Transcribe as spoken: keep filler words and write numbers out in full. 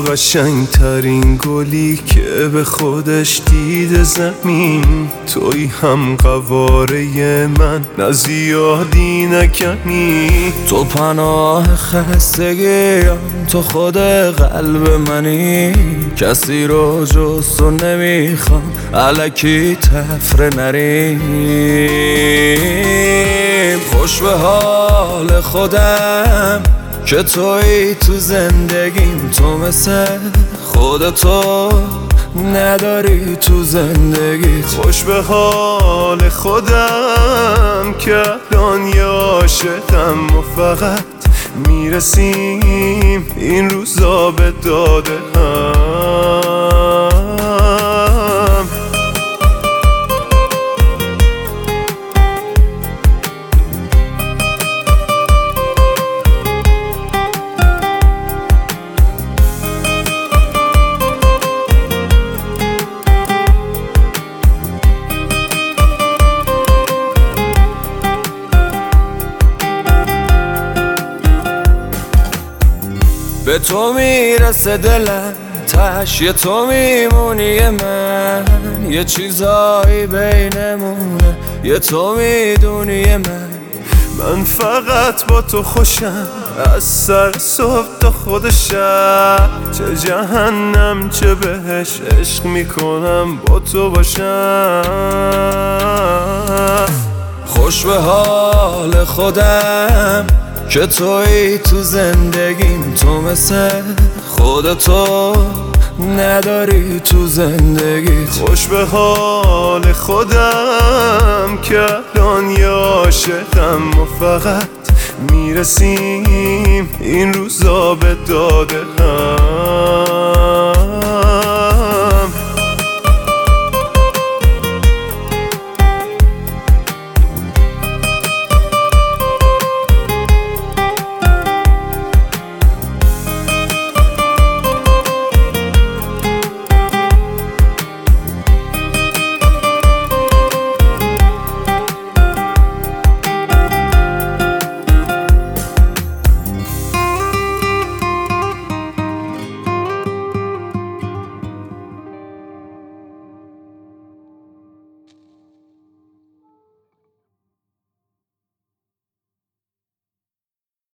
قشنگترین گلی که به خودش دیده زمین، توی هم قواره من، نه زیادی نه کمی. تو پناه خستگیم، تو خود قلب منی، کسی رو جز تو نمیخوام، الکی تفره نریم. خوش به حال خودم که توی تو زندگیم، تو مثل خودتو نداری تو زندگیت. خوش به حال خودم که الان یه عاشقم و فقط میرسیم این روزا به داده هم. به تو میرسه دلم، تش یه تو میمونی من، یه چیزایی بینمونه، یه تو میدونی من. من فقط با تو خوشم، از سر صبح تا خود شب، چه جهنم چه بهش عشق میکنم با تو باشم. خوش به حال خودم که توی تو زندگیم، تو مثل خودتو نداری تو زندگیت. خوش به حال خودم که الان یه عاشقم و فقط میرسیم این روزا به داده هم.